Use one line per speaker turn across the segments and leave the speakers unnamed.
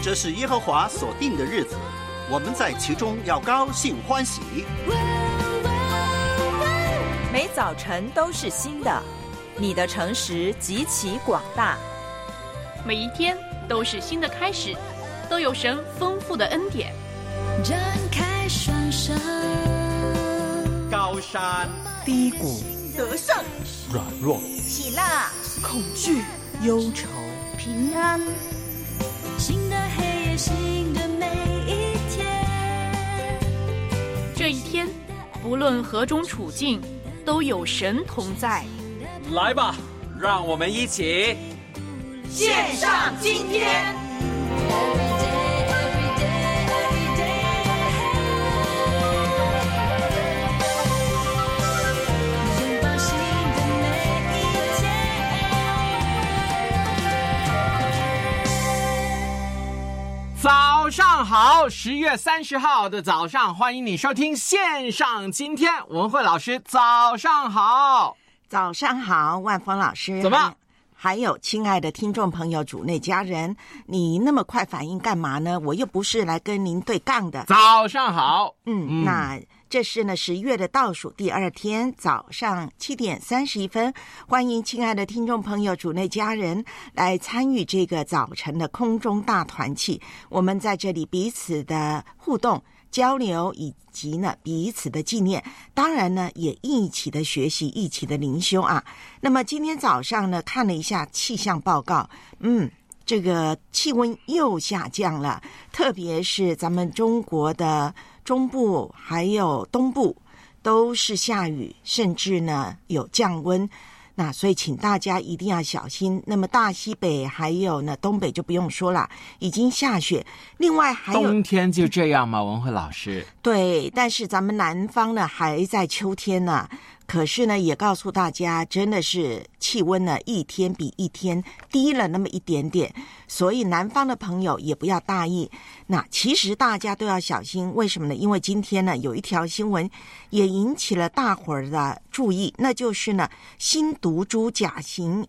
这是耶和华所定的日子，我们在其中要高兴欢喜。
每早晨都是新的，你的诚实极其广大。
每一天都是新的开始，都有神丰富的恩典。
张开双手，
高山
低谷，
得胜
软弱，
喜乐
恐惧，忧愁，
平安。
新的黑夜，新的每一天。
这一天，不论何种处境，都有神同在。
来吧，让我们一起
献上今天。
早上好，10月30号的早上，欢迎你收听线上今天。文慧老师早上好。
早上好，万峰老师。
怎么？
还有亲爱的听众朋友，主内家人，你那么快反应干嘛呢？我又不是来跟您对杠的。
早上好。
那这是呢11月的倒数第2天，早上7点31分，欢迎亲爱的听众朋友、主内家人来参与这个早晨的空中大团契。我们在这里彼此的互动、交流以及呢彼此的纪念，当然呢也一起的学习，一起的灵修啊。那么今天早上呢看了一下气象报告，这个气温又下降了，特别是咱们中国的中部还有东部都是下雨，甚至呢有降温。那所以请大家一定要小心。那么大西北还有呢东北就不用说了，已经下雪。另外还有
冬天就这样吗？文慧老师。
对，但是咱们南方呢还在秋天呢。可是呢也告诉大家，真的是气温呢一天比一天低了那么一点点，所以南方的朋友也不要大意。那其实大家都要小心，为什么呢？因为今天呢有一条新闻也引起了大伙儿的注意，那就是呢新毒株甲型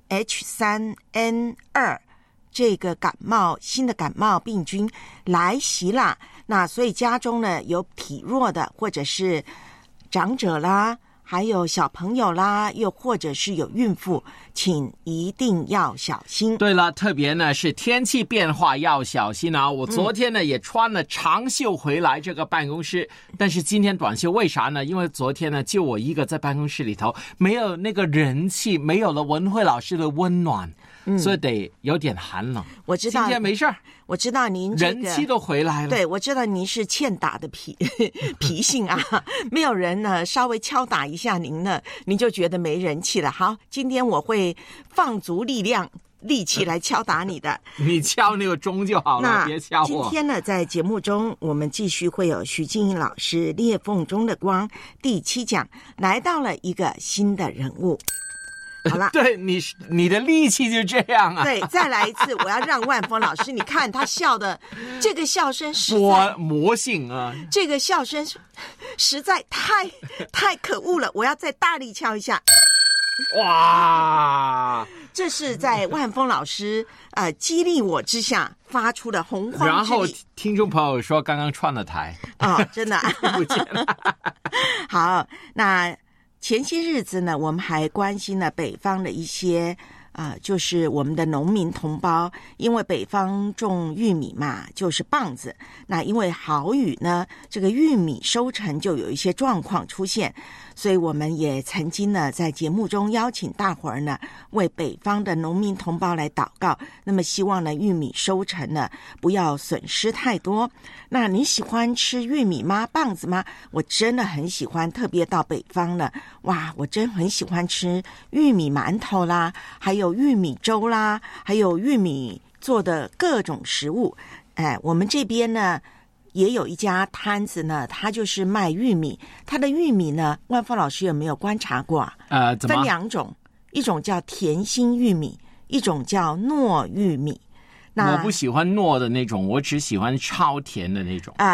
H3N2 这个新的感冒病菌来袭啦。那所以家中呢有体弱的，或者是长者啦，还有小朋友啦，又或者是有孕妇，请一定要小心。
对了，特别呢是天气变化要小心啊！我昨天呢也穿了长袖回来这个办公室，但是今天短袖，为啥呢？因为昨天呢就我一个在办公室里头，没有那个人气，没有了文慧老师的温暖，所以得有点寒冷。
我知道
今天没事儿，
我知道您这个
人气都回来了。
对，我知道您是欠打的脾性啊，没有人呢稍微敲打一下您呢，您就觉得没人气了。好，今天我会放足力气来敲打你的。
你敲那个钟就好了，别敲我。
今天呢，在节目中，我们继续会有徐静怡老师《裂缝中的光》第7讲，来到了一个新的人物。好了，
对你的力气就这样啊！
对，再来一次，我要让万峰老师，你看他笑的这个笑声实
在魔性啊！
这个笑声实在太可恶了，我要再大力敲一下。
哇！
这是在万峰老师激励我之下发出的洪荒之力。
然后听众朋友说刚刚串了台
真的
不见了。
好，那前些日子呢，我们还关心了北方的一些就是我们的农民同胞，因为北方种玉米嘛，就是棒子。那因为豪雨呢，这个玉米收成就有一些状况出现，所以我们也曾经呢在节目中邀请大伙儿呢为北方的农民同胞来祷告，那么希望呢玉米收成呢不要损失太多。那你喜欢吃玉米吗？棒子吗？我真的很喜欢，特别到北方呢，哇，我真很喜欢吃玉米馒头啦，还有玉米粥啦，还有玉米做的各种食物。我们这边呢也有一家摊子呢，他就是卖玉米。他的玉米呢，万峰老师有没有观察过？
怎么？
分2种，一种叫甜心玉米，一种叫糯玉米。
我不喜欢糯的那种，我只喜欢超甜的那种。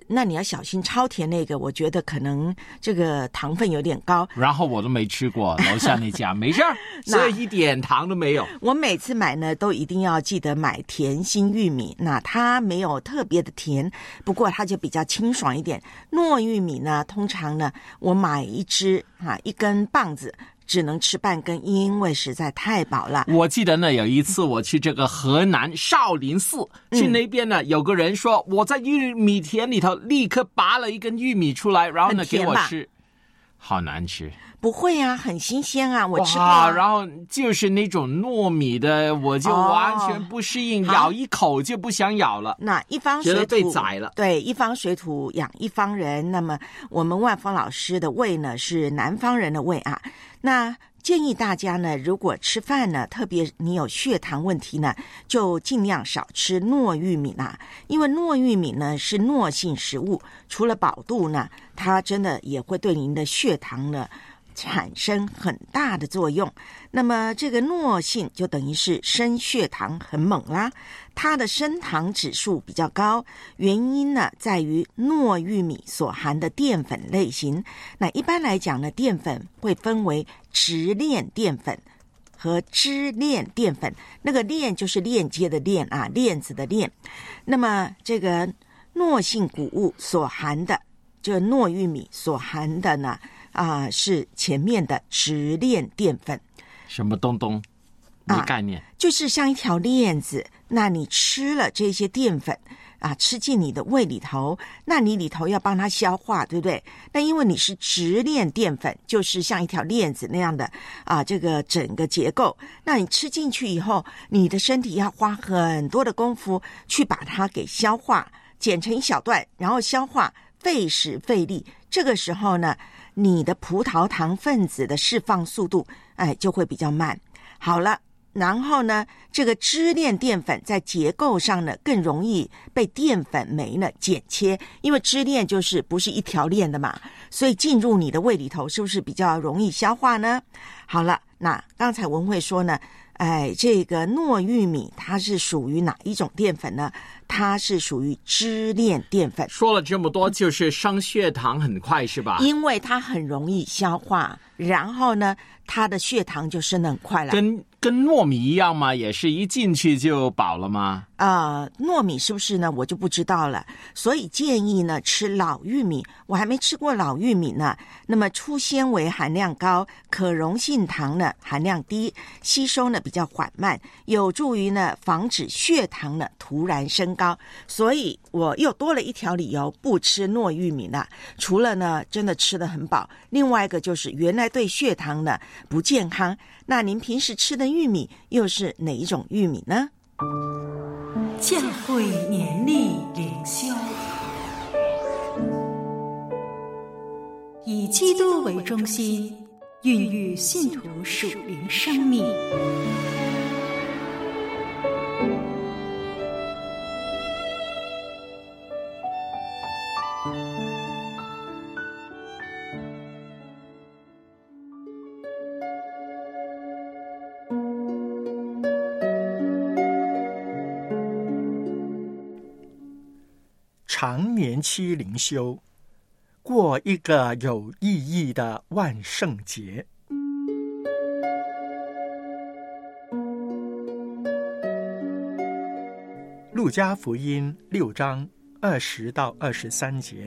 那你要小心超甜那个，我觉得可能这个糖分有点高。
然后我都没吃过楼下那家，没事儿，所以一点糖都没有。
我每次买呢，都一定要记得买甜心玉米，那它没有特别的甜，不过它就比较清爽一点。糯玉米呢，通常呢，我买一根棒子。只能吃半根，因为实在太饱了。
我记得呢，有一次我去这个河南少林寺，去那边呢，有个人说我在玉米田里头立刻拔了一根玉米出来，然后呢给我吃，好难吃。
不会啊，很新鲜啊，我吃过。
然后就是那种糯米的，我就完全不适应，咬一口就不想咬了。
那一方水土
觉得被宰了。
对，一方水土养一方人。那么我们万峰老师的胃呢是南方人的胃啊。那建议大家呢，如果吃饭呢，特别你有血糖问题呢，就尽量少吃糯玉米啦，因为糯玉米呢是糯性食物，除了饱肚呢，它真的也会对您的血糖呢产生很大的作用。那么这个糯性就等于是升血糖很猛啦，它的升糖指数比较高，原因呢在于糯玉米所含的淀粉类型。那一般来讲呢，淀粉会分为直链淀粉和支链淀粉，那个链就是链接的链啊，链子的链。那么这个糯性谷物所含的，就糯玉米所含的呢是前面的直链淀粉。
什么东东？没概念。
就是像一条链子，那你吃了这些淀粉吃进你的胃里头，那你里头要帮它消化，对不对？那因为你是直链淀粉，就是像一条链子那样的这个整个结构，那你吃进去以后，你的身体要花很多的功夫去把它给消化，剪成一小段，然后消化，费时费力。这个时候呢，你的葡萄糖分子的释放速度就会比较慢。好了，然后呢，这个支链淀粉在结构上呢更容易被淀粉酶呢剪切，因为支链就是不是一条链的嘛，所以进入你的胃里头是不是比较容易消化呢？好了，那刚才文慧说呢，这个糯玉米它是属于哪一种淀粉呢？它是属于支链淀粉。
说了这么多，就是升血糖很快是吧？
因为它很容易消化，然后呢，它的血糖就升得很快了。
跟糯米一样吗？也是一进去就饱了吗？
糯米是不是呢？我就不知道了。所以建议呢吃老玉米，我还没吃过老玉米呢。那么粗纤维含量高，可溶性糖呢含量低，吸收呢比较缓慢，有助于呢防止血糖呢突然升高。所以我又多了一条理由不吃糯玉米了。除了呢真的吃得很饱，另外一个就是原来对血糖呢不健康。那您平时吃的玉米又是哪一种玉米呢？
教会年历灵修，以基督为中心，孕育信徒属灵生命。
常年期灵修，过一个有意义的万圣节。路加福音6章20到23节。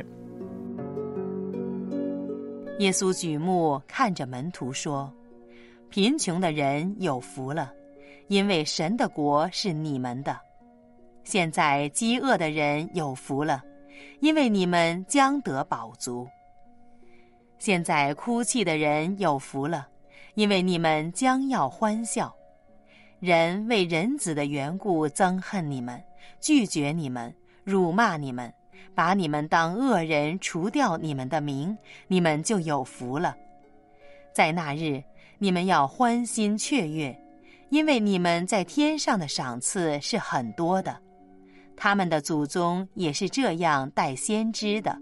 耶稣举目看着门徒说：贫穷的人有福了，因为神的国是你们的。现在饥饿的人有福了，因为你们将得饱足。现在哭泣的人有福了，因为你们将要欢笑。人为人子的缘故憎恨你们，拒绝你们，辱骂你们，把你们当恶人，除掉你们的名，你们就有福了。在那日，你们要欢欣雀跃，因为你们在天上的赏赐是很多的。他们的祖宗也是这样待先知的。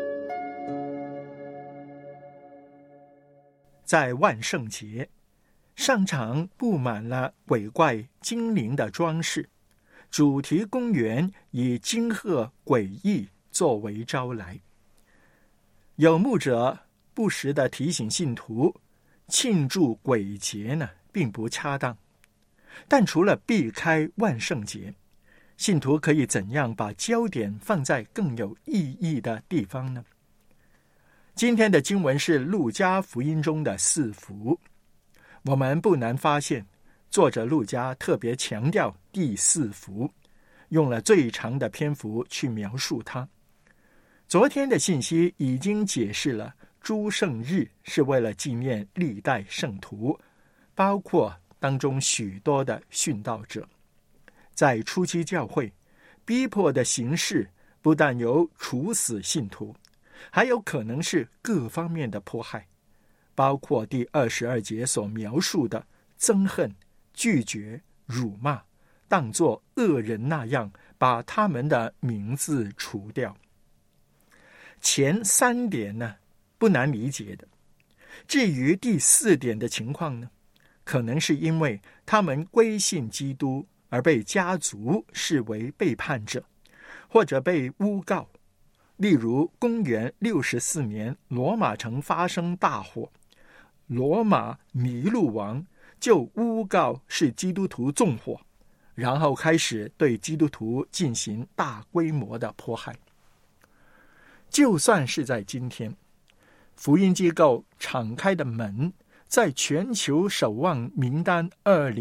在万圣节， 上场布满了鬼怪精灵的装饰，主题公园以金鹤诡异作为招来。有牧者不时地提醒信徒，庆祝鬼节呢并不恰当。但除了避开万圣节，信徒可以怎样把焦点放在更有意义的地方呢？今天的经文是路加福音中的4福，我们不难发现，作者路加特别强调第4福，用了最长的篇幅去描述它。昨天的信息已经解释了诸圣日是为了纪念历代圣徒，包括当中许多的殉道者。在初期教会，逼迫的形式不但有处死信徒，还有可能是各方面的迫害，包括第22节所描述的憎恨、拒绝、辱骂，当作恶人那样把他们的名字除掉。前3点呢，不难理解的。至于第4点的情况呢，可能是因为他们归信基督而被家族视为背叛者，或者被诬告。例如公元64年罗马城发生大火，罗马尼禄王就诬告是基督徒纵火，然后开始对基督徒进行大规模的迫害。就算是在今天，福音机构敞开的门在全球守望名单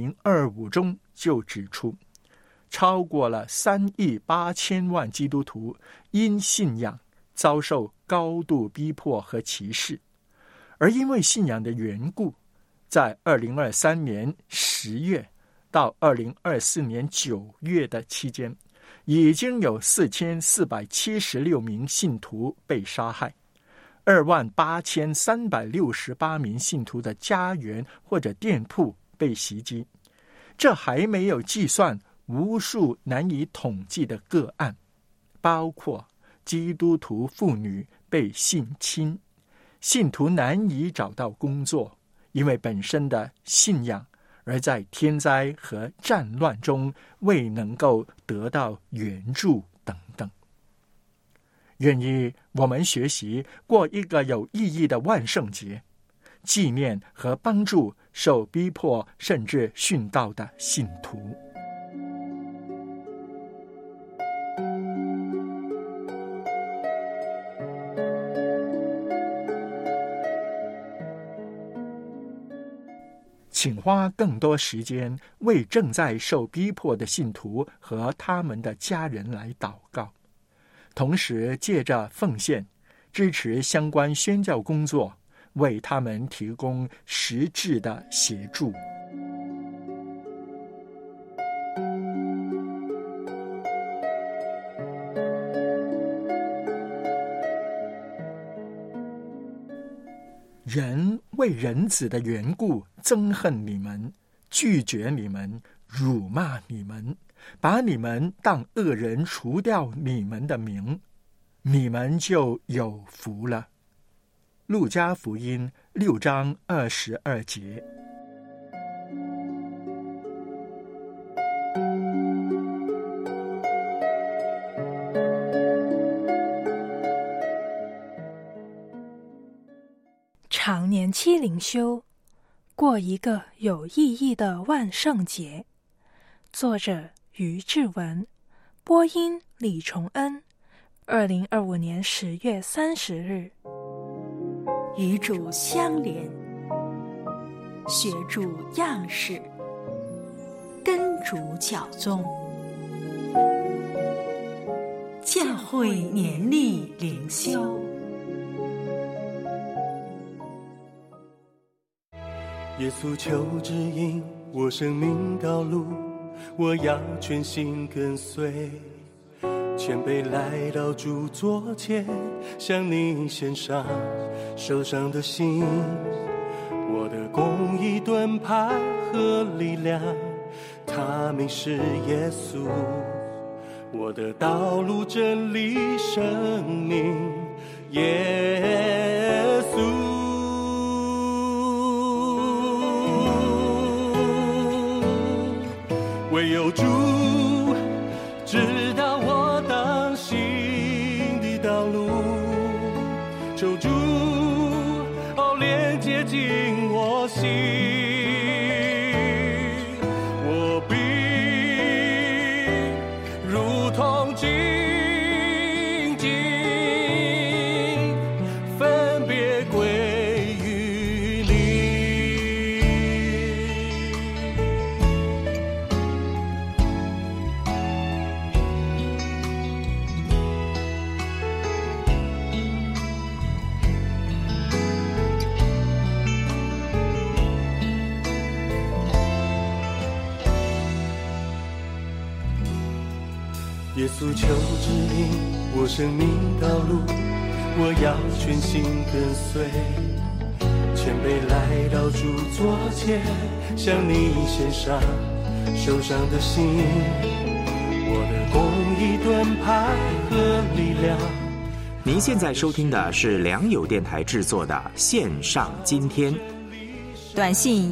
2025中就指出，超过了3亿8千万基督徒因信仰遭受高度逼迫和歧视，而因为信仰的缘故，在2023年10月到2024年9月的期间，已经有4476名信徒被杀害，28368名信徒的家园或者店铺被袭击。这还没有计算无数难以统计的个案，包括基督徒妇女被性侵，信徒难以找到工作，因为本身的信仰而在天灾和战乱中未能够得到援助等等。愿意我们学习过一个有意义的万圣节，纪念和帮助受逼迫甚至殉道的信徒。请花更多时间为正在受逼迫的信徒和他们的家人来祷告，同时借着奉献支持相关宣教工作，为他们提供实质的协助。人为人子的缘故憎恨你们，拒绝你们，辱骂你们，把你们当恶人除掉你们的名，你们就有福了。路加福音6章22节。
常年期灵修，过一个有意义的万圣节。作者于志文，播音李崇恩。2025年10月30日。
与主相连，学主样式，跟主教宗。教会年历灵修。
耶稣求指引我生命道路，我要全心跟随，谦卑来到主座前，向你献上受伤的心。我的公义盾牌和力量，他名是耶稣。我的道路真理生命，耶稣。 耶稣求指引我生命道路，我要全心跟随，谦卑来到主座前，向你献上受伤的心，我的公义盾牌和力量。
您现在收听的是良友电台制作的线上今天，
短信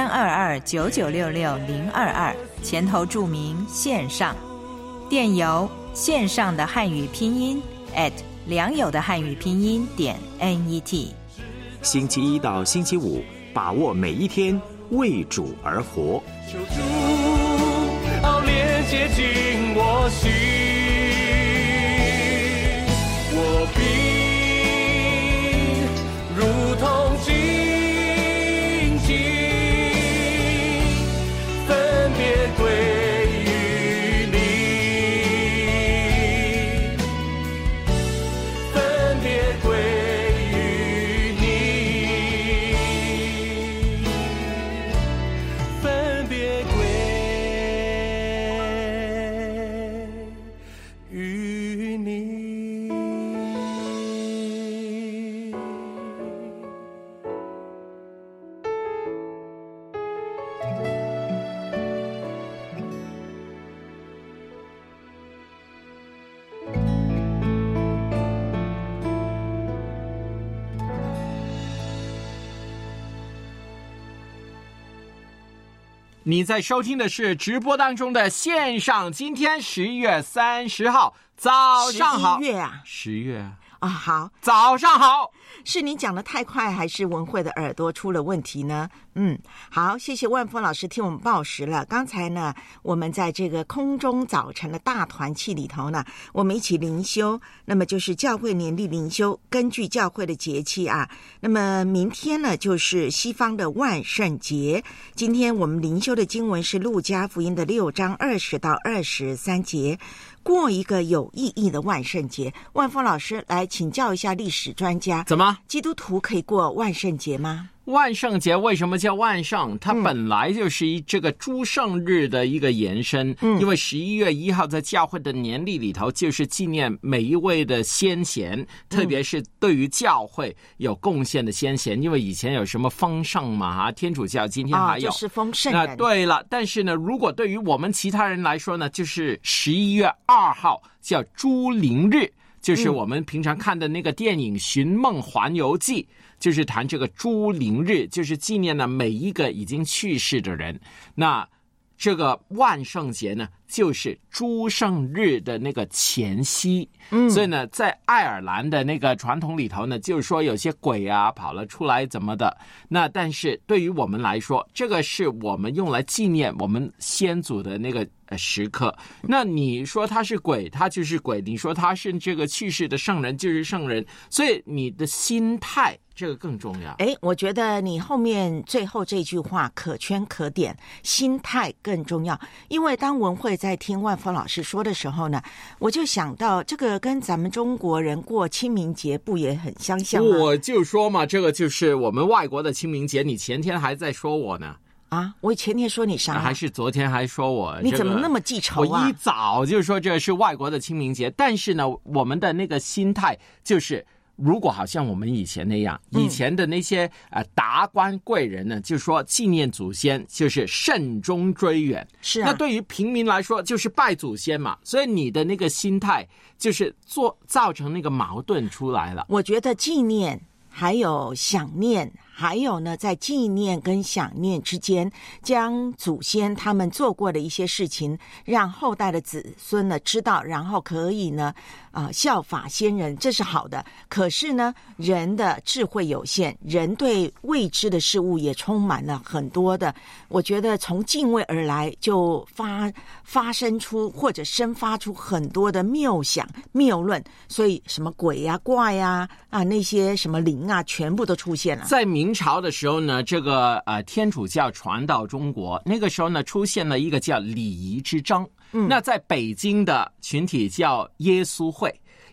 1322996622，前头注明线上，电邮线上的汉语拼音良友的汉语拼音.net。
星期一到星期五，把握每一天，为主而活。
求主熬炼接近我心，我必如同荆棘，分别归于你，分别归于你，分别归于你。
你在收听的是直播当中的线上，今天11月30号早上好。
11月啊
，10月
啊，好，
早上好。
是你讲的太快，还是文慧的耳朵出了问题呢？好，谢谢万峰老师替我们报时了。刚才呢，我们在这个空中早晨的大团契里头呢，我们一起灵修，那么就是教会年历灵修，根据教会的节气啊。那么明天呢，就是西方的万圣节。今天我们灵修的经文是路加福音的6章20到23节。过一个有意义的万圣节，万峰老师来请教一下历史专家，
怎么
基督徒可以过万圣节吗？
万圣节为什么叫万圣？它本来就是这个诸圣日的一个延伸，因为11月1号在教会的年历里头就是纪念每一位的先贤，特别是对于教会有贡献的先贤，因为以前有什么丰盛嘛，天主教今天还有，
就是丰盛人。
对了，但是呢，如果对于我们其他人来说呢，就是11月2号叫诸灵日，就是我们平常看的那个电影《寻梦环游记》，就是谈这个诸灵日，就是纪念了每一个已经去世的人。那这个万圣节呢，就是诸圣日的那个前夕。所以呢，在爱尔兰的那个传统里头呢，就是说有些鬼啊跑了出来怎么的。那但是对于我们来说，这个是我们用来纪念我们先祖的那个时刻。那你说他是鬼，他就是鬼；你说他是这个去世的圣人，就是圣人。所以你的心态这个更重要。
我觉得你后面最后这句话可圈可点，心态更重要。因为当文慧在听万峰老师说的时候呢，我就想到这个跟咱们中国人过清明节不也很相像吗？
我就说嘛，这个就是我们外国的清明节。你前天还在说我呢。
我前天说你啥？
还是昨天还说我？
你怎么那么记仇啊？
我一早就说这是外国的清明节，但是呢，我们的那个心态就是，如果好像我们以前那样，以前的那些达官贵人呢，就说纪念祖先就是慎终追远。
是啊。
那对于平民来说，就是拜祖先嘛，所以你的那个心态就是造成那个矛盾出来了。
我觉得纪念还有想念，还有呢，在纪念跟想念之间，将祖先他们做过的一些事情，让后代的子孙呢知道，然后可以呢效法先人，这是好的。可是呢，人的智慧有限，人对未知的事物也充满了很多的，我觉得从敬畏而来，就发生出或者生发出很多的谬想谬论，所以什么鬼呀、怪呀那些什么灵啊，全部都出现了。
在明朝的时候呢，这个天主教传到中国，那个时候呢出现了一个叫礼仪之争。那在北京的群体叫耶稣会。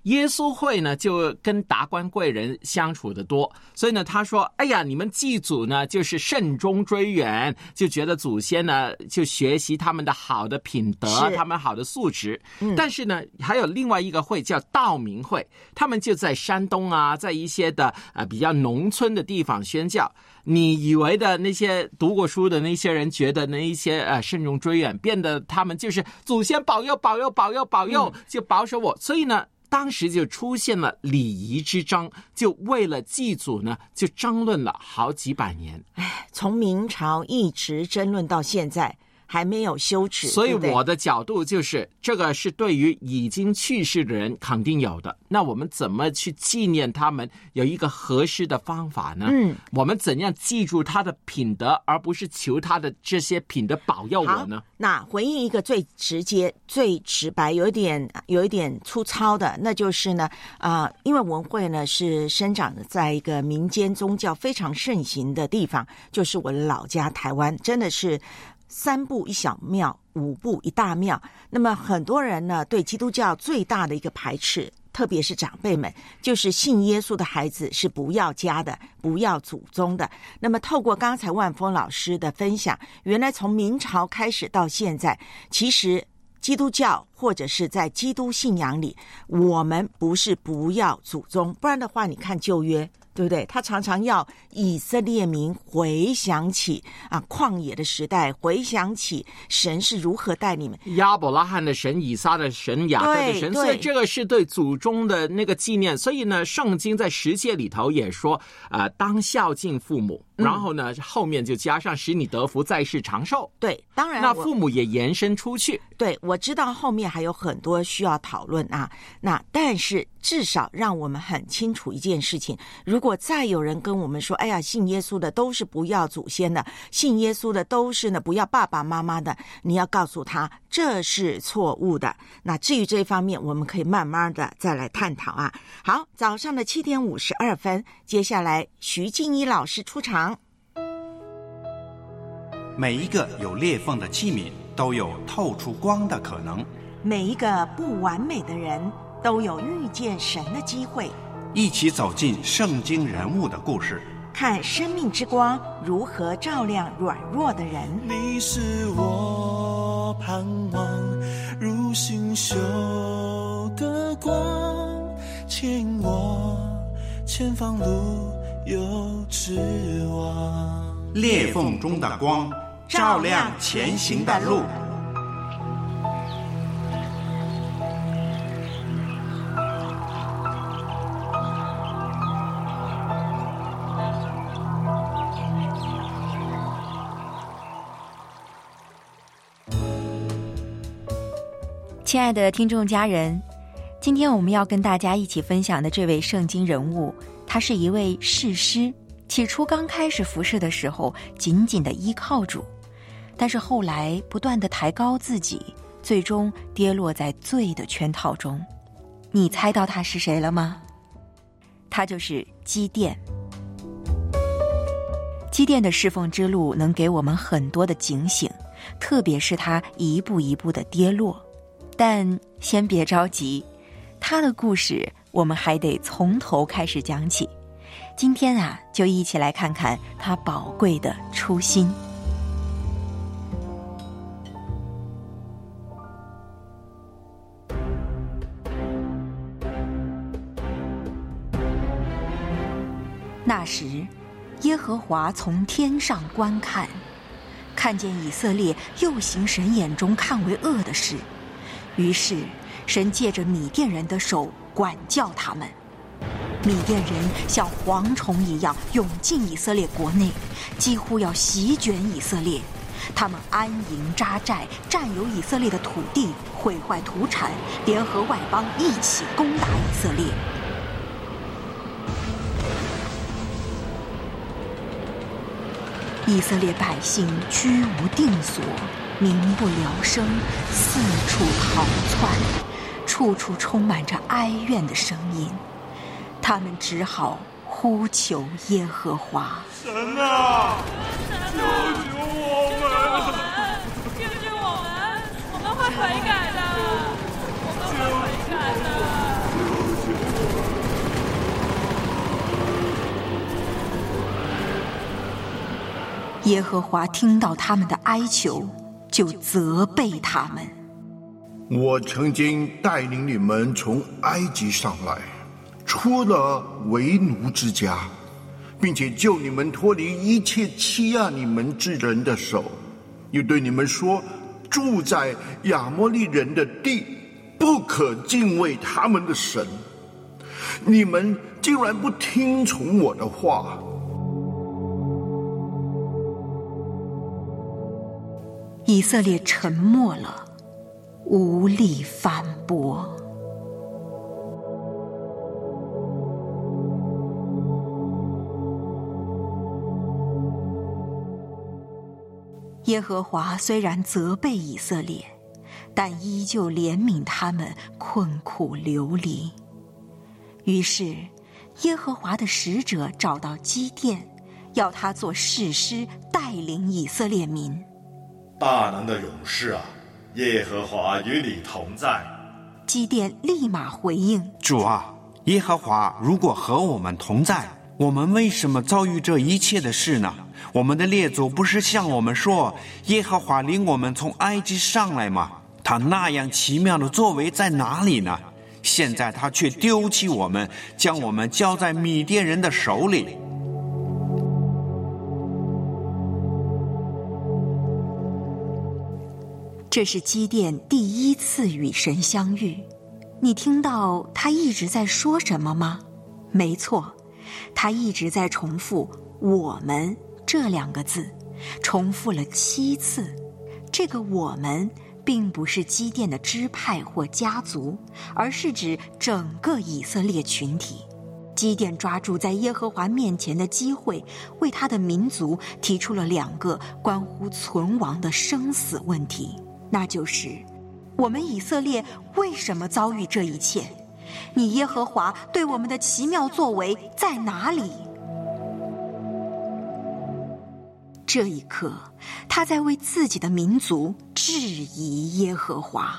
耶稣会呢就跟达官贵人相处的多，所以呢他说，哎呀，你们祭祖呢就是慎终追远，就觉得祖先呢就学习他们的好的品德，他们好的素质。但是呢还有另外一个会叫道明会，他们就在山东啊，在一些的比较农村的地方宣教。你以为的那些读过书的那些人觉得那一些慎终追远，变得他们就是祖先保佑保佑保佑保佑，就保守我。所以呢当时就出现了礼仪之争，就为了祭祖呢就争论了好几百年。
从明朝一直争论到现在还没有休止。
所以我的角度就是这个是对于已经去世的人肯定有的，那我们怎么去纪念他们，有一个合适的方法呢？我们怎样记住他的品德，而不是求他的这些品德保佑我呢？
那回应一个最直接最直白有一点粗糙的，那就是呢因为文会呢是生长在一个民间宗教非常盛行的地方，就是我的老家台湾，真的是3步一小庙，5步一大庙。那么很多人呢对基督教最大的一个排斥，特别是长辈们，就是信耶稣的孩子是不要家的，不要祖宗的。那么透过刚才万峰老师的分享，原来从明朝开始到现在，其实基督教或者是在基督信仰里，我们不是不要祖宗，不然的话你看旧约对不对？他常常要以色列民回想起旷野的时代，回想起神是如何带你们，
亚伯拉罕的神，以撒的神，雅各的神，所以这个是对祖宗的那个纪念。所以呢圣经在10诫里头也说当孝敬父母，然后呢后面就加上使你得福，在世长寿。
对，当然
那父母也延伸出去。
对，我知道后面还有很多需要讨论那但是至少让我们很清楚一件事情，如果再有人跟我们说，哎呀，信耶稣的都是不要祖先的，信耶稣的都是呢不要爸爸妈妈的，你要告诉他这是错误的。那至于这一方面，我们可以慢慢的再来探讨好，早上的7点52分，接下来徐静怡老师出场。
每一个有裂缝的器皿都有透出光的可能，
每一个不完美的人都有遇见神的机会。
一起走进圣经人物的故事，
看生命之光如何照亮软弱的人。
你是我盼望如星宿的光，牵我前方路有指望。
裂缝中的光，照亮前行的路。
亲爱的听众家人，今天我们要跟大家一起分享的这位圣经人物，他是一位士师。起初刚开始服侍的时候，紧紧地依靠主，但是后来不断地抬高自己，最终跌落在罪的圈套中。你猜到他是谁了吗？他就是基甸。基甸的侍奉之路能给我们很多的警醒，特别是他一步一步的跌落。但先别着急，他的故事我们还得从头开始讲起。今天就一起来看看他宝贵的初心。那时，耶和华从天上观看，看见以色列又行神眼中看为恶的事，于是神借着米甸人的手管教他们。米甸人像蝗虫一样涌进以色列国内，几乎要席卷以色列。他们安营扎寨，占有以色列的土地，毁坏土产，联合外邦一起攻打以色列。以色列百姓居无定所，民不聊生，四处逃窜，处处充满着哀怨的声音。他们只好呼求耶和华。
神啊，救救我们！
救救我们！我们会悔改的，我们会悔改的。
耶和华听到他们的哀求，就责备他们。
我曾经带领你们从埃及上来，出了为奴之家，并且救你们脱离一切欺压你们之人的手，又对你们说，住在亚摩利人的地，不可敬畏他们的神。你们竟然不听从我的话。
以色列沉默了，无力反驳。耶和华虽然责备以色列，但依旧怜悯他们困苦流离。于是耶和华的使者找到基甸，要他做士师，带领以色列民。
大能的勇士啊，耶和华与你同在。
基甸立马回应，
主啊，耶和华如果和我们同在，我们为什么遭遇这一切的事呢？我们的列祖不是向我们说，耶和华领我们从埃及上来吗？他那样奇妙的作为在哪里呢？现在他却丢弃我们，将我们交在米甸人的手里。
这是基甸第一次与神相遇。你听到他一直在说什么吗？没错，他一直在重复我们这2个字，重复了7次。这个我们并不是基甸的支派或家族，而是指整个以色列群体。基甸抓住在耶和华面前的机会，为他的民族提出了2个关乎存亡的生死问题，那就是我们以色列为什么遭遇这一切？你耶和华对我们的奇妙作为在哪里？这一刻，他在为自己的民族质疑耶和华。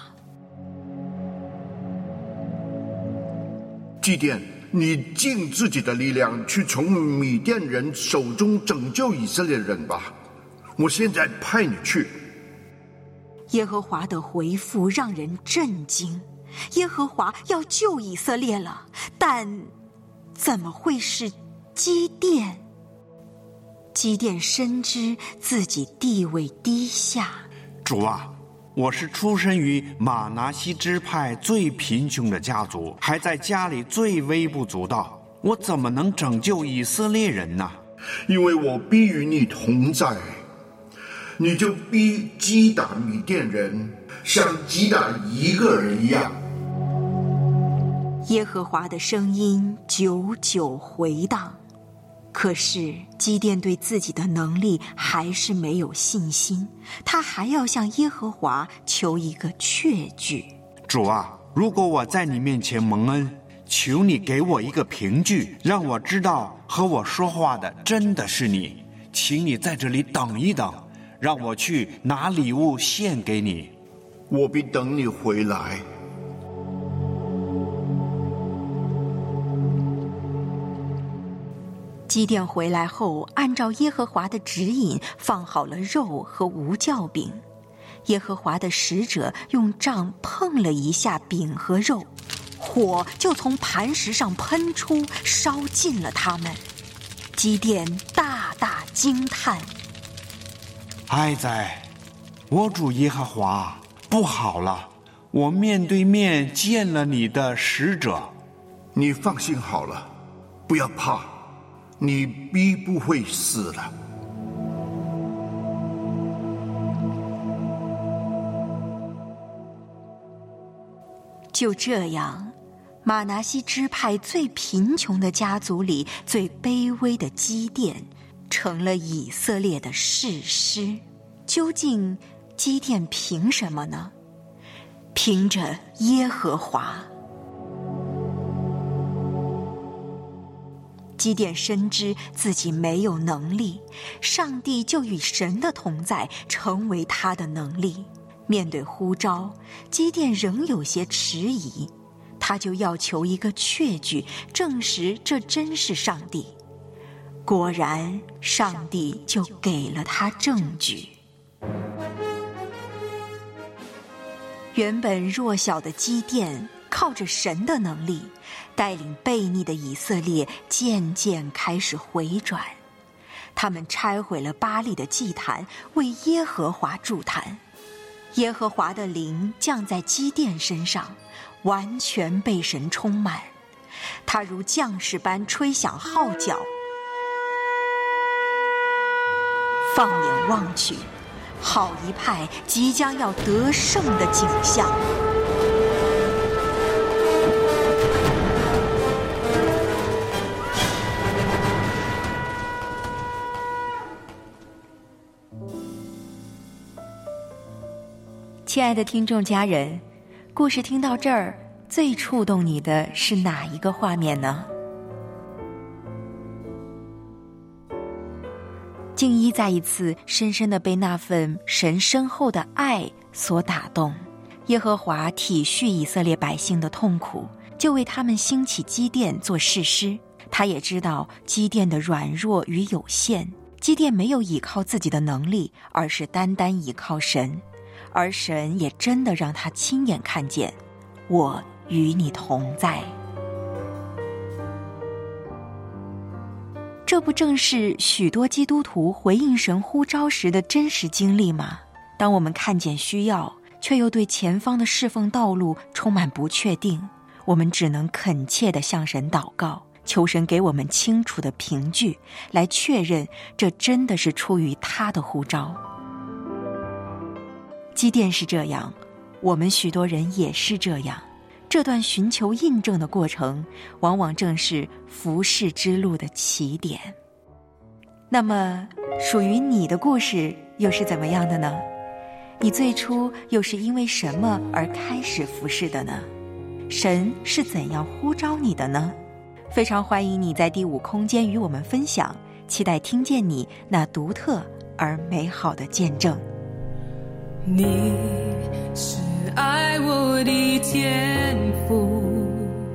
基甸，你尽自己的力量去从米甸人手中拯救以色列人吧，我现在派你去。
耶和华的回复让人震惊，耶和华要救以色列了，但怎么会是基甸？基甸深知自己地位低下。
主啊，我是出身于玛拿西支派最贫穷的家族，还在家里最微不足道，我怎么能拯救以色列人呢？
因为我必与你同在，你就必击打米甸人，像击打一个人一样。
耶和华的声音久久回荡，可是基甸对自己的能力还是没有信心，他还要向耶和华求一个确据。
主啊，如果我在你面前蒙恩，求你给我一个凭据，让我知道和我说话的真的是你。请你在这里等一等，让我去拿礼物献给你。
我必等你回来。
基甸回来后，按照耶和华的指引，放好了肉和无酵饼。耶和华的使者用杖碰了一下饼和肉，火就从磐石上喷出，烧尽了它们。基甸大大惊叹：
哀哉，我主耶和华，不好了，我面对面见了你的使者。
你放心好了，不要怕，你必不会死了。
就这样，玛拿西支派最贫穷的家族里最卑微的基甸，成了以色列的士师。究竟基甸凭什么呢？凭着耶和华。基甸深知自己没有能力，上帝就与神的同在成为他的能力。面对呼召，基甸仍有些迟疑，他就要求一个确据，证实这真是上帝。 果然，上帝就给了他证据。原本弱小的基甸，靠着神的能力，带领悖逆的以色列渐渐开始回转。他们拆毁了巴力的祭坛，为耶和华筑坛。耶和华的灵降在基甸身上，完全被神充满。他如将士般吹响号角。放眼望去，好一派即将要得胜的景象。亲爱的听众家人，故事听到这儿，最触动你的是哪一个画面呢？静一再一次深深地被那份神深厚的爱所打动。耶和华体恤以色列百姓的痛苦，就为他们兴起基甸做士师。他也知道基甸的软弱与有限，基甸没有依靠自己的能力，而是单单依靠神。而神也真的让他亲眼看见，我与你同在。这不正是许多基督徒回应神呼召时的真实经历吗？当我们看见需要，却又对前方的侍奉道路充满不确定，我们只能恳切地向神祷告，求神给我们清楚的凭据，来确认这真的是出于他的呼召。基甸是这样，我们许多人也是这样。这段寻求印证的过程，往往正是服事之路的起点。那么，属于你的故事又是怎么样的呢？你最初又是因为什么而开始服事的呢？神是怎样呼召你的呢？非常欢迎你在第5空间与我们分享，期待听见你那独特而美好的见证。
你是爱我的天父，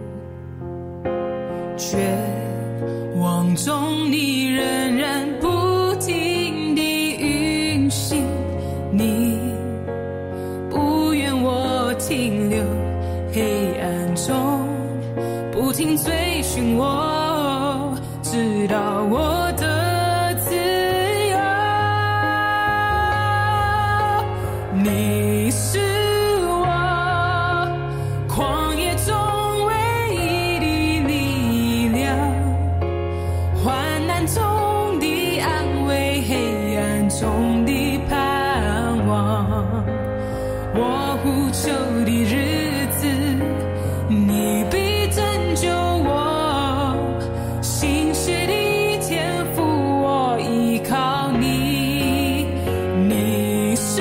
绝望中你仍然不停地运行，你不愿我停留黑暗中，不停追寻我，直到我的自由。你是我旷野中唯一的力量，患难中的安慰，黑暗中的盼望。我呼求的日子，你必拯救我，心事的天赋我依靠你。你是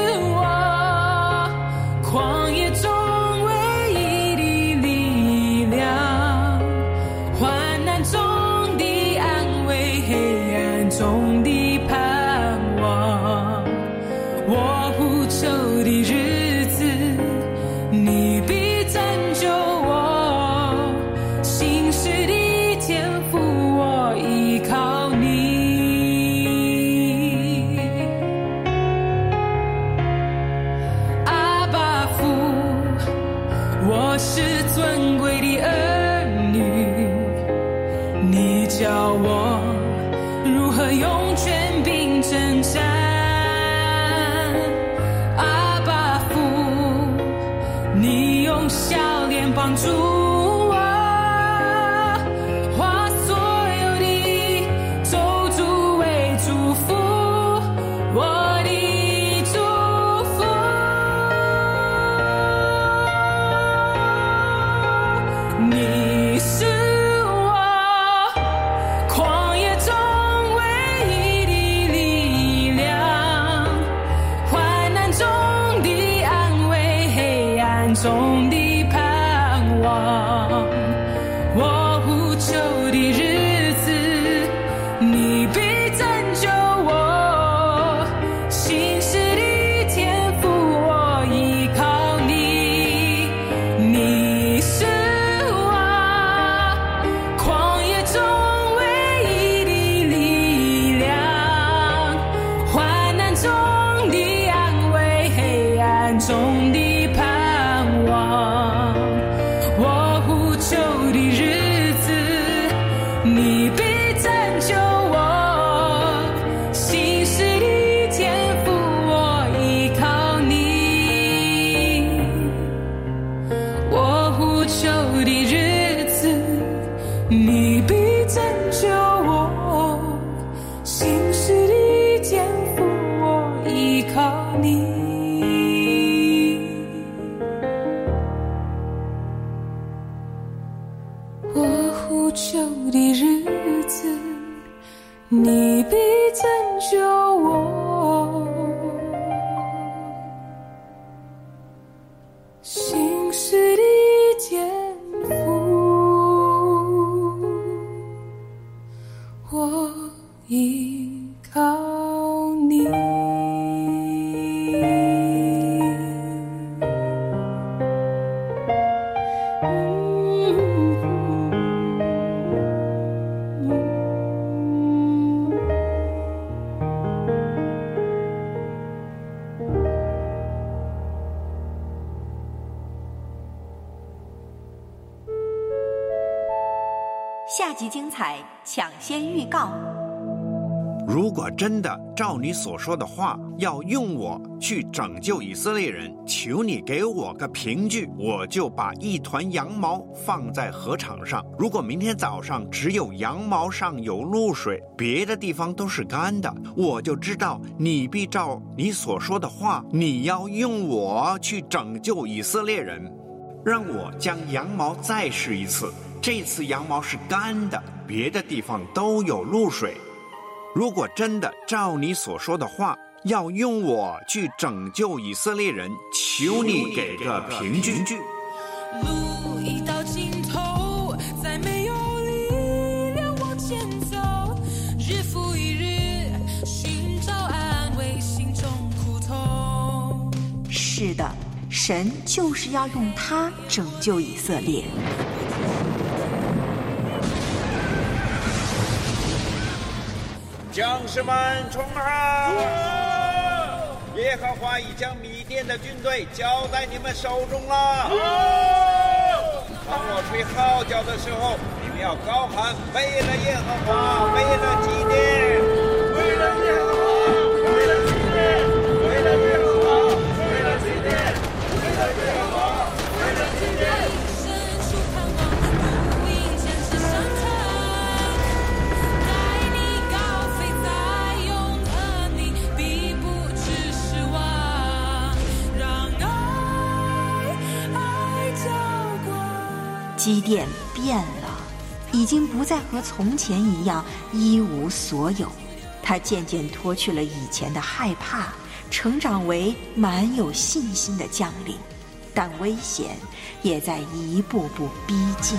旷野中唯一的力量，患难中的安慰，黑暗中的盼望。我呼求的日子，你必拯救我，心事的天赋我依靠你。我是尊贵的儿女，你教我如何用权柄征战。阿爸父，你用笑脸帮助我，化所有的咒诅为祝福，我的祝福。你是我旷野中唯一的力量，患难中的安慰，黑暗中的盼望。我呼求的日子，你必拯救我，心事的天赋我依靠你。你是中的盼望。我呼求的日子，你必拯救我，心事的天赋我依靠你。我呼求的日子，你必拯救我，心事的天赋我依靠你。我呼求的日子，你必拯救我，心事的天赋我依靠你。
下集精彩抢先预告。
如果真的照你所说的话，要用我去拯救以色列人，求你给我个凭据，我就把一团羊毛放在禾场上。如果明天早上只有羊毛上有露水，别的地方都是干的，我就知道你必照你所说的话，你要用我去拯救以色列人。让我将羊毛再试一次，这次羊毛是干的，别的地方都有露水。如果真的照你所说的话，要用我去拯救以色列人，求你给个凭据。
路已到尽头，再没有力量往前走，日复一日寻找安慰心中苦痛。
是的，神就是要用它拯救以色列。
将士们冲啊！耶和华已将米甸的军队交在你们手中了。当我吹号角的时候，你们要高喊：为了耶和华，为了基甸，为了耶和华，为了基甸，为了耶和华，为了基甸，为了耶和华，为了基甸。
基甸变了，已经不再和从前一样一无所有。他渐渐脱去了以前的害怕，成长为满有信心的将领，但危险也在一步步逼近。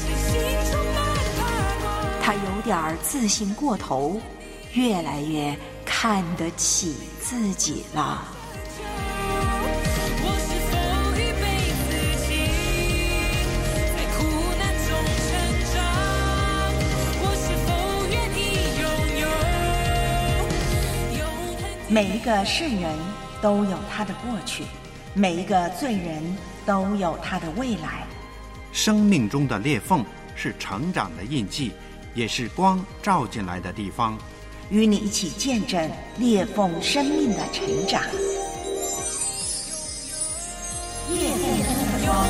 他有点自信过头，越来越看得起自己了。每一个世人都有他的过去，每一个罪人都有他的未来。
生命中的裂缝是成长的印记，也是光照进来的地方。
与你一起见证裂缝生命的成长。裂缝的光。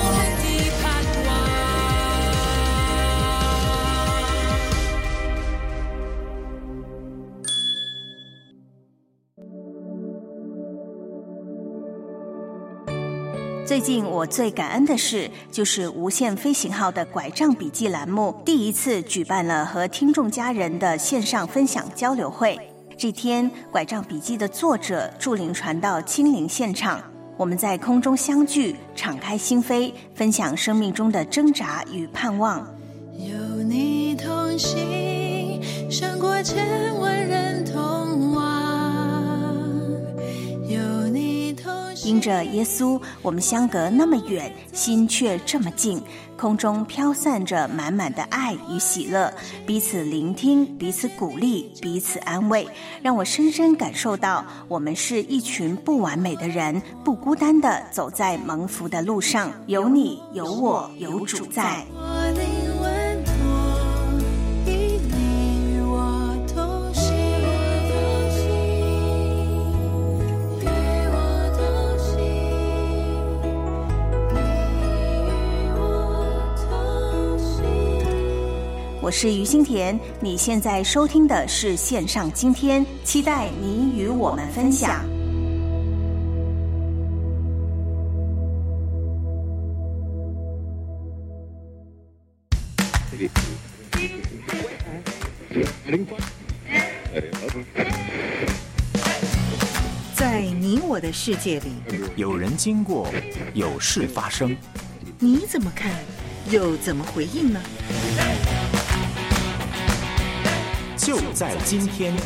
最近我最感恩的事，就是无限飞行号的拐杖笔记栏目第一次举办了和听众家人的线上分享交流会。这天，拐杖笔记的作者驻灵传道亲临现场，我们在空中相聚，敞开心扉，分享生命中的挣扎与盼望。
有你同行，胜过千万人同往。有你同行。
因着耶稣，我们相隔那么远，心却这么近，空中飘散着满满的爱与喜乐，彼此聆听，彼此鼓励，彼此安慰，让我深深感受到我们是一群不完美的人，不孤单地走在蒙福的路上，有你，有我，有主在。我是于心田，你现在收听的是线上今天，期待你与我们分享。
在你我的世界里，
有人经过，有事发生，
你怎么看，又怎么回应呢？
就在今天。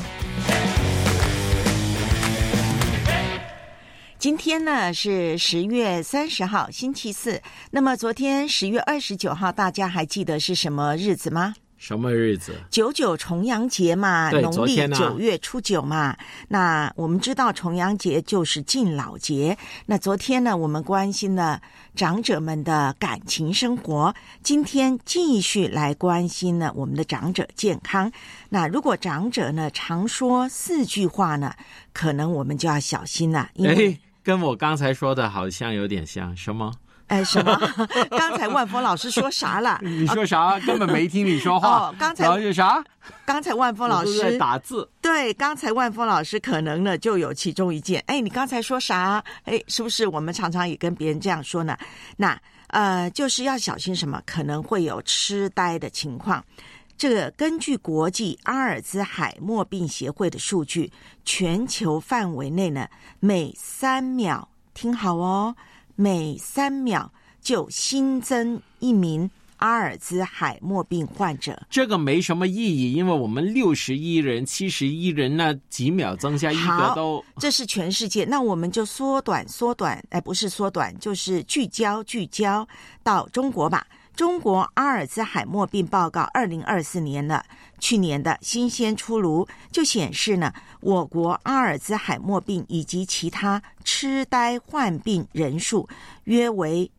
今天呢是10月30号，星期四。那么昨天10月29号，大家还记得是什么日子吗？
什么日子
？99重阳节嘛，农历9月初9嘛。那我们知道重阳节就是敬老节。那昨天呢，我们关心了长者们的感情生活，今天继续来关心呢我们的长者健康。那如果长者呢常说4句话呢，可能我们就要小心了，因为
跟我刚才说的好像有点像。什么？
什么？刚才万峰老师说啥了？
你说啥？根本没听你说话。
刚才
然后有啥？
刚才万峰老师
在打字。
对，刚才万峰老师可能呢就有其中一件。你刚才说啥？是不是我们常常也跟别人这样说呢？那就是要小心什么？可能会有痴呆的情况。这个根据国际阿尔兹海默病协会的数据，全球范围内呢，每3秒，听好哦，每3秒就新增1名阿尔兹海默病患者。
这个没什么意义，因为我们61人、71人，那几秒增加一个都。
这是全世界，那我们就缩短，不是缩短，就是聚焦到中国吧。中国阿尔兹海默病报告2024年了，去年的新鲜出炉，就显示呢，我国阿尔兹海默病以及其他痴呆患病人数约为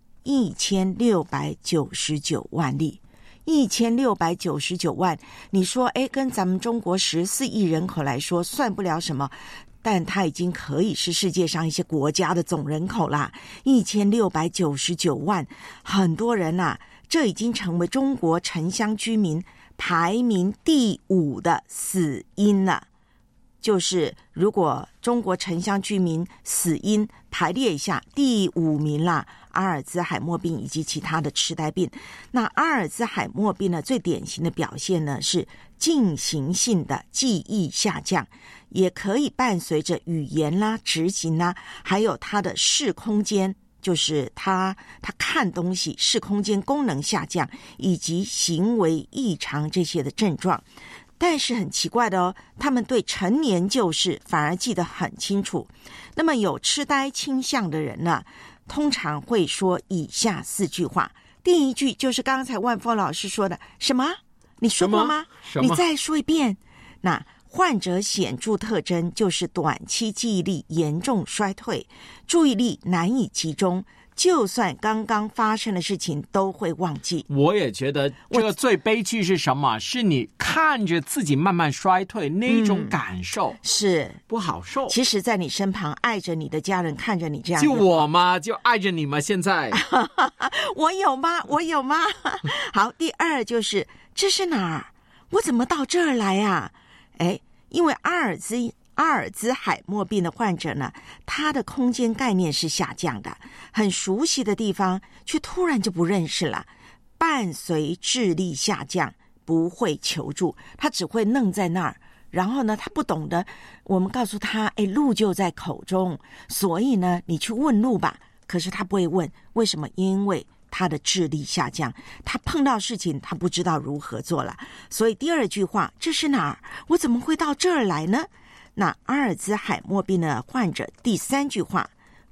1699万例。1699万，你说跟咱们中国14亿人口来说算不了什么，但它已经可以是世界上一些国家的总人口啦。1699万，很多人啊，这已经成为中国城乡居民排名第5的死因了。就是如果中国城乡居民死因排列一下，第5名啦，阿尔兹海默病以及其他的痴呆病。那阿尔兹海默病呢，最典型的表现呢是进行性的记忆下降，也可以伴随着语言啦、执行啦，还有他的视空间，就是他看东西视空间功能下降，以及行为异常这些的症状。但是很奇怪的哦，他们对陈年旧事反而记得很清楚。那么有痴呆倾向的人呢，通常会说以下4句话。第一句就是刚才万峰老师说的，什么？你说过吗？你再说一遍。那患者显著特征就是短期记忆力严重衰退，注意力难以集中，就算刚刚发生的事情都会忘记。
我也觉得这个最悲剧是什么？是你看着自己慢慢衰退，那种感受
是
不好受。
其实在你身旁爱着你的家人看着你这样，
就我吗？就爱着你吗？现在
我有吗？好，第2就是这是哪儿？我怎么到这儿来啊？因为阿尔兹海默病的患者呢，他的空间概念是下降的，很熟悉的地方却突然就不认识了，伴随智力下降，不会求助，他只会愣在那儿。然后呢，他不懂得，我们告诉他，路就在口中，所以呢，你去问路吧。可是他不会问，为什么？因为他的智力下降，他碰到事情他不知道如何做了。所以第2句话，这是哪儿？我怎么会到这儿来呢？那阿尔兹海默病的患者第3句话，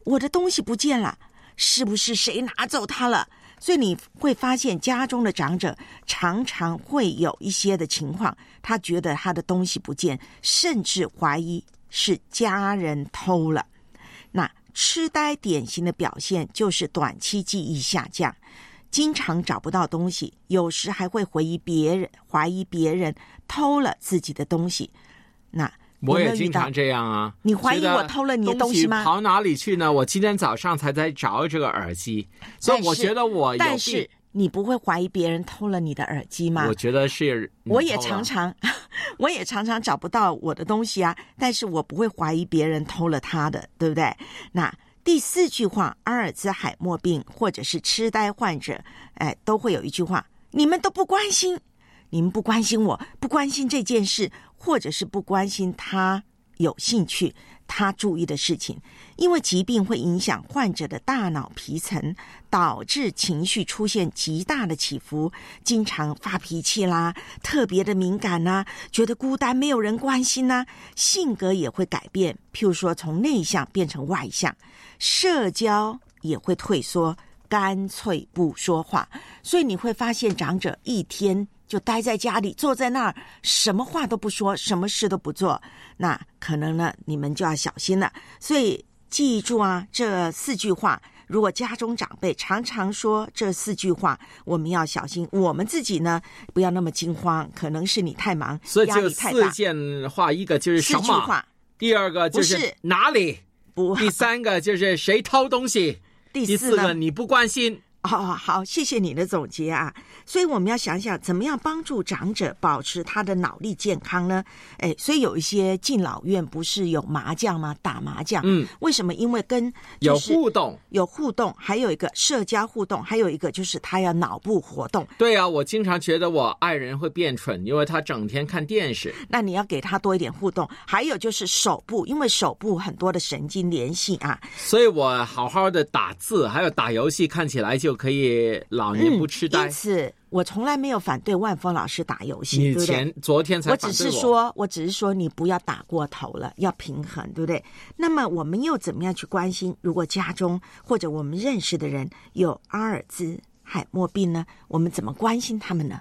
我的东西不见了，是不是谁拿走它了？所以你会发现家中的长者常常会有一些的情况，他觉得他的东西不见，甚至怀疑是家人偷了。那痴呆典型的表现就是短期记忆下降，经常找不到东西，有时还会怀疑别人偷了自己的东西。那
我也经常这样啊。
你怀疑我偷了你的东西吗？
跑哪里去呢？我今天早上才在找这个耳机，所以我觉得我有病。
但是你不会怀疑别人偷了你的耳机吗？
我觉得是。
我也常常找不到我的东西啊，但是我不会怀疑别人偷了他的，对不对？那第4句话，阿尔兹海默病或者是痴呆患者，都会有一句话：你们都不关心，你们不关心我，不关心这件事，或者是不关心他有兴趣他注意的事情。因为疾病会影响患者的大脑皮层，导致情绪出现极大的起伏，经常发脾气啦，特别的敏感啦，觉得孤单没有人关心啦，性格也会改变，譬如说从内向变成外向，社交也会退缩，干脆不说话。所以你会发现长者一天就待在家里，坐在那儿，什么话都不说，什么事都不做，那可能呢你们就要小心了。所以记住啊，这4句话，如果家中长辈常常说这4句话，我们要小心。我们自己呢不要那么惊慌，可能是你太忙，
所以就
压力太大。
4件话，一个就是什么，
4句话，
第2个就是哪里，第3个就是谁偷东西，第4个你不关心。
好，谢谢你的总结啊。所以我们要想想怎么样帮助长者保持他的脑力健康呢？所以有一些敬老院不是有麻将吗？打麻将。为什么？因为跟
有互动，
还有一个社交互动，还有一个就是他要脑部活动。
对啊，我经常觉得我爱人会变蠢，因为他整天看电视。
那你要给他多一点互动。还有就是手部，因为手部很多的神经联系啊。
所以我好好的打字，还有打游戏，看起来就可以老年不痴呆。
因此我从来没有反对万峰老师打游戏，对不对？
昨天才反对
我只是说你不要打过头了，要平衡，对不对？那么我们又怎么样去关心，如果家中或者我们认识的人有阿尔兹海默病呢？我们怎么关心他们呢？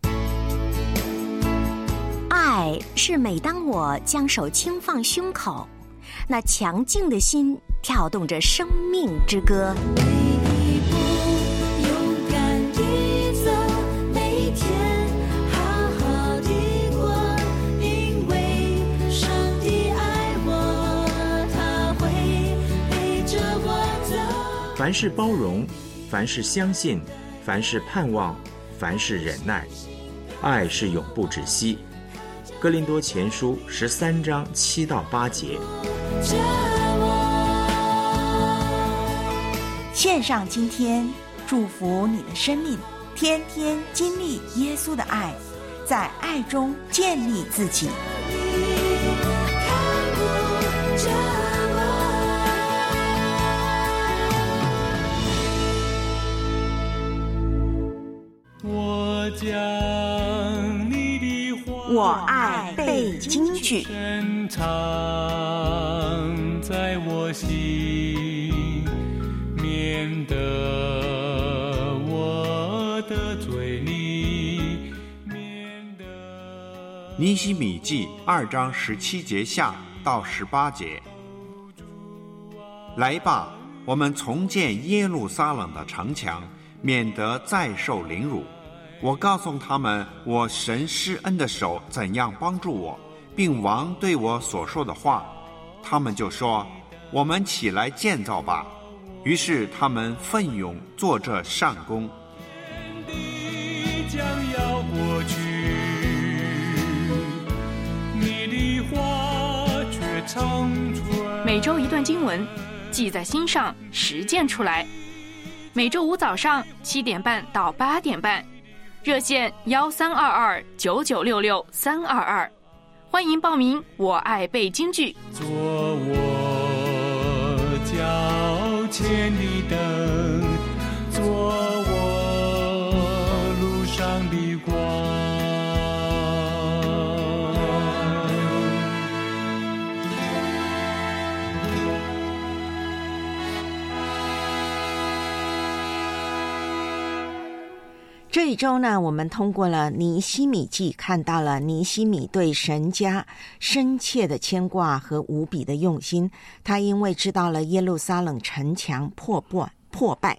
爱是每当我将手轻放胸口，那强劲的心跳动着生命之歌。
凡是包容，凡是相信，凡是盼望，凡是忍耐，爱是永不止息。哥林多前书13章7到8节。
献上今天，祝福你的生命，天天经历耶稣的爱，在爱中建立自己。我爱背京剧，
深藏在我心，免得我的嘴里，
尼希米记2章17节下到18节。来吧，我们重建耶路撒冷的城墙，免得再受凌辱。我告诉他们，我神施恩的手怎样帮助我，并王对我所说的话。他们就说：我们起来建造吧。于是他们奋勇做这善工。
将要过去，你的话却长存。
每周一段经文，记在心上，实践出来。每周五早上7点半到8点半，热线13229966-322，欢迎报名。我爱背京剧，
做我脚前的灯，做我路上的光。
这一周呢，我们通过了尼希米记，看到了尼希米对神家深切的牵挂和无比的用心。他因为知道了耶路撒冷城墙破败，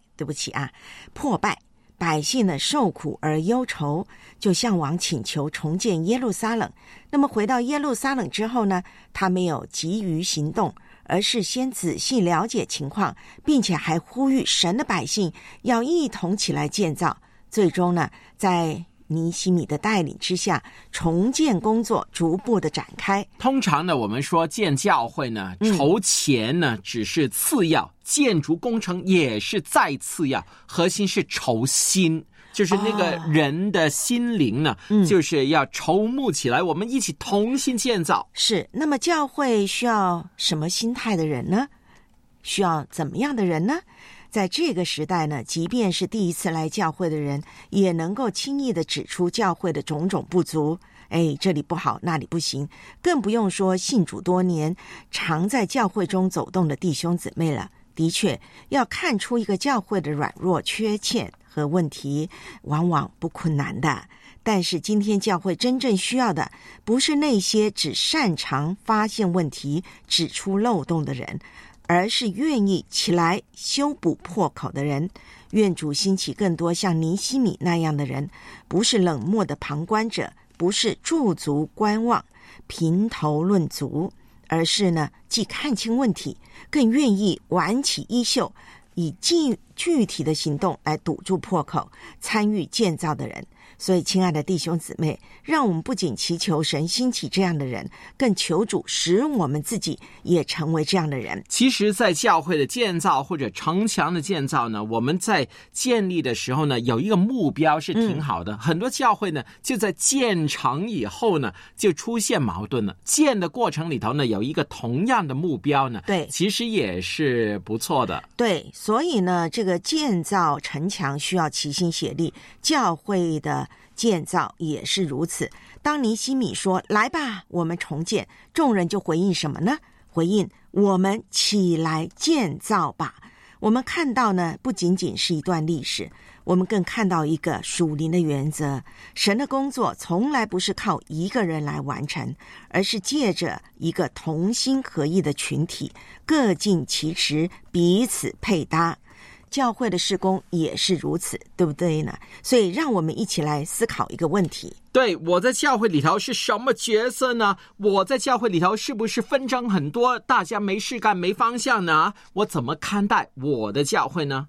百姓的受苦而忧愁，就向往请求重建耶路撒冷。那么回到耶路撒冷之后呢，他没有急于行动，而是先仔细了解情况，并且还呼吁神的百姓要一同起来建造。最终呢，在尼希米的带领之下，重建工作逐步的展开。
通常呢，我们说建教会呢，筹钱呢只是次要，建筑工程也是再次要，核心是筹心，就是那个人的心灵呢，就是要筹募起来，我们一起同心建造。
是，那么教会需要什么心态的人呢？需要怎么样的人呢？在这个时代呢，即便是第一次来教会的人，也能够轻易的指出教会的种种不足。这里不好，那里不行，更不用说信主多年，常在教会中走动的弟兄姊妹了。的确，要看出一个教会的软弱、缺陷和问题，往往不困难的。但是今天教会真正需要的，不是那些只擅长发现问题、指出漏洞的人，而是愿意起来修补破口的人。愿主兴起更多像尼希米那样的人，不是冷漠的旁观者，不是驻足观望、评头论足，而是呢，既看清问题，更愿意挽起衣袖，以具体的行动来堵住破口，参与建造的人。所以亲爱的弟兄姊妹，让我们不仅祈求神兴起这样的人，更求主使我们自己也成为这样的人。
其实在教会的建造或者城墙的建造呢，我们在建立的时候呢，有一个目标是挺好的。很多教会呢，就在建成以后呢，就出现矛盾了。建的过程里头呢，有一个同样的目标呢，
对，
其实也是不错的。
对，所以呢，这个建造城墙需要齐心协力，教会的建造也是如此。当尼希米说来吧，我们重建，众人就回应什么呢？回应我们起来建造吧。我们看到呢，不仅仅是一段历史，我们更看到一个属灵的原则。神的工作从来不是靠一个人来完成，而是借着一个同心合意的群体，各尽其职，彼此配搭。教会的事工也是如此，对不对呢？所以让我们一起来思考一个问题。
对，我在教会里头是什么角色呢？我在教会里头是不是纷争很多，大家没事干没方向呢？我怎么看待我的教会呢？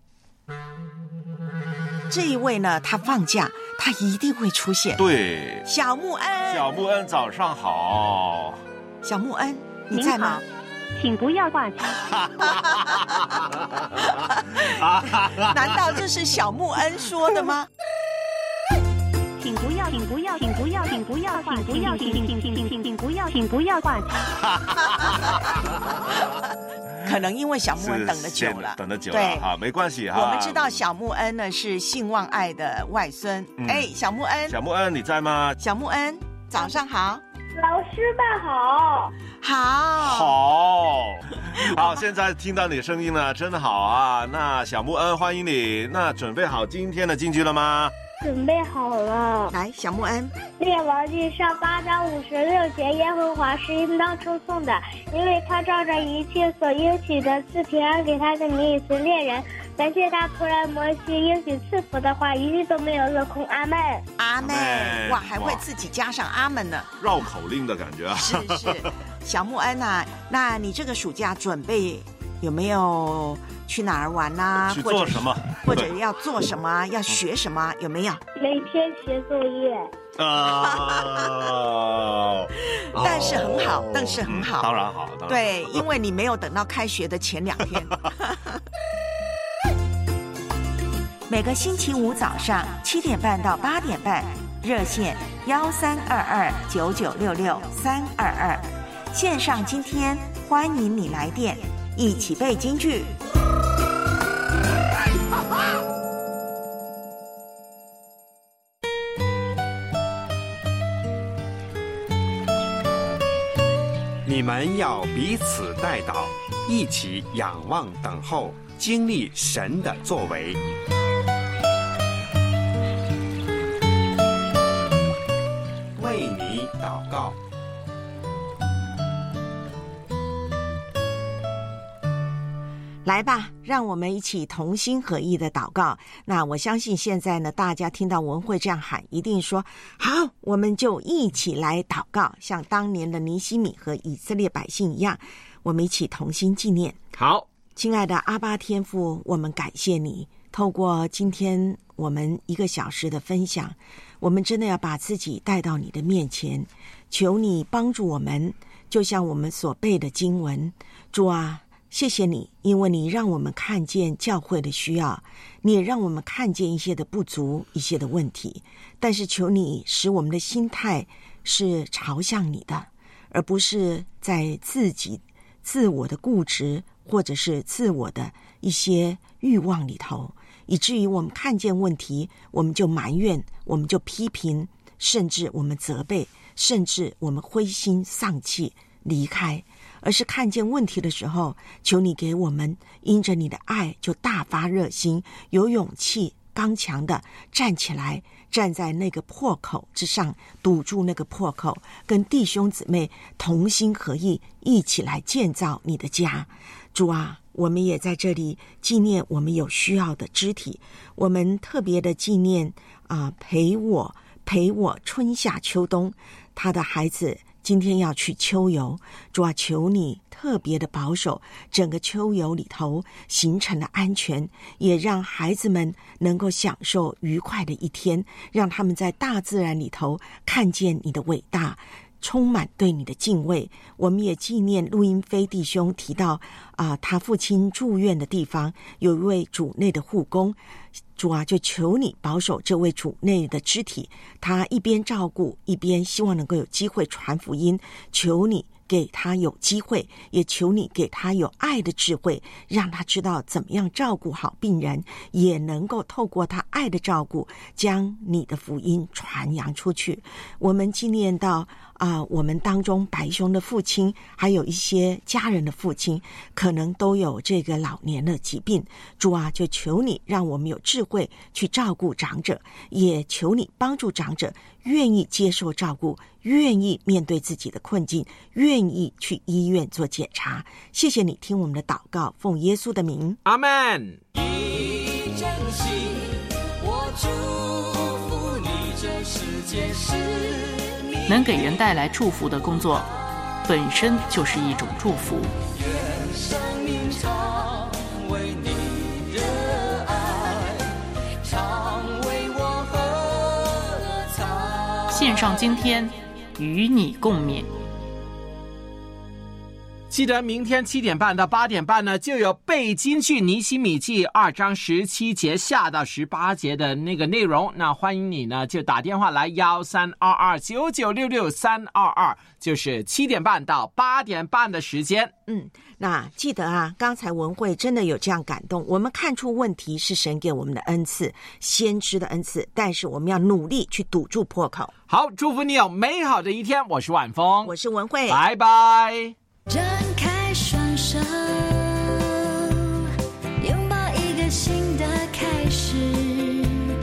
这一位呢，他放假，他一定会出现。
对，
小木恩，
小木恩早上好。
小木恩，你在吗？
请不要挂机。
难道这是小木恩说的吗？
请不要挂机。
可能因为小木恩等得久了，
对，好，没关系哈。
我们知道小木恩呢是信望爱的外孙。小木恩，
你在吗？
小木恩，早上好。
老师们好。
好，现在听到你的声音了，真好啊！那小木恩，欢迎你。那准备好今天的金句了吗？
准备好了。
来，小木恩，
列王记上8章56节，耶和华是应当称颂的，因为他照着一切所应许的赐平安给他的民以色列人。感谢他仆人摩西应许赐福的话，一句都没有落空。阿们，
阿们。哇，还会自己加上阿们呢，
绕口令的感觉啊。
是，小木恩啊，那你这个暑假准备有没有去哪儿玩啊？
去做什么？
或者要做什么？要学什么？有没有？
每天写作业。
但是很好，
当然好。
对，因为你没有等到开学的前2天。每个星期五早上7点半到8点半，热线13229966-322，线上今天欢迎你来电，一起背金句。
你们要彼此代祷，一起仰望等候，经历神的作为。 告。
来吧，让我们一起同心合意的祷告。那我相信现在呢，大家听到文慧这样喊，一定说好，我们就一起来祷告，像当年的尼西米和以色列百姓一样，我们一起同心纪念。
好，
亲爱的阿爸天父，我们感谢你，透过今天我们1个小时的分享，我们真的要把自己带到你的面前，求你帮助我们，就像我们所背的经文。主啊，谢谢你，因为你让我们看见教会的需要，你也让我们看见一些的不足，一些的问题，但是求你使我们的心态是朝向你的，而不是在自我的固执或者是自我的一些欲望里头，以至于我们看见问题，我们就埋怨，我们就批评，甚至我们责备，甚至我们灰心丧气离开。而是看见问题的时候，求你给我们因着你的爱就大发热心，有勇气刚强的站起来，站在那个破口之上，堵住那个破口，跟弟兄姊妹同心合意，一起来建造你的家。主啊，我们也在这里纪念我们有需要的肢体，我们特别的纪念陪我春夏秋冬，他的孩子今天要去秋游。主啊，求你特别的保守整个秋游里头行程的安全，也让孩子们能够享受愉快的一天，让他们在大自然里头看见你的伟大，充满对你的敬畏。我们也纪念陆英飞弟兄提到他父亲住院的地方有一位主内的护工。主啊，就求你保守这位主内的肢体，他一边照顾，一边希望能够有机会传福音。求你给他有机会，也求你给他有爱的智慧，让他知道怎么样照顾好病人，也能够透过他爱的照顾，将你的福音传扬出去。我们纪念到我们当中白兄的父亲，还有一些家人的父亲，可能都有这个老年的疾病。主啊，就求你让我们有智慧去照顾长者，也求你帮助长者愿意接受照顾，愿意面对自己的困境，愿意去医院做检查。谢谢你听我们的祷告，奉耶稣的名，
阿们。
一真心，我祝福你，这世界是
能给人带来祝福的工作，本身就是一种祝福。
愿生命常为你热爱，常为我喝彩。
献上今天，与你共勉。
记得明天7点半到8点半呢，就有背金句尼希米记2章17节下到18节的那个内容。那欢迎你呢，就打电话来132299666322，就是7点半到8点半的时间。
那记得刚才文慧真的有这样感动，我们看出问题是神给我们的恩赐，先知的恩赐，但是我们要努力去堵住破口。
好，祝福你有美好的一天。我是晚风，
我是文慧，
拜拜。
张开双手，拥抱一个新的开始，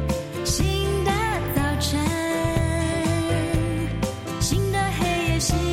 新的早晨，新的黑夜，新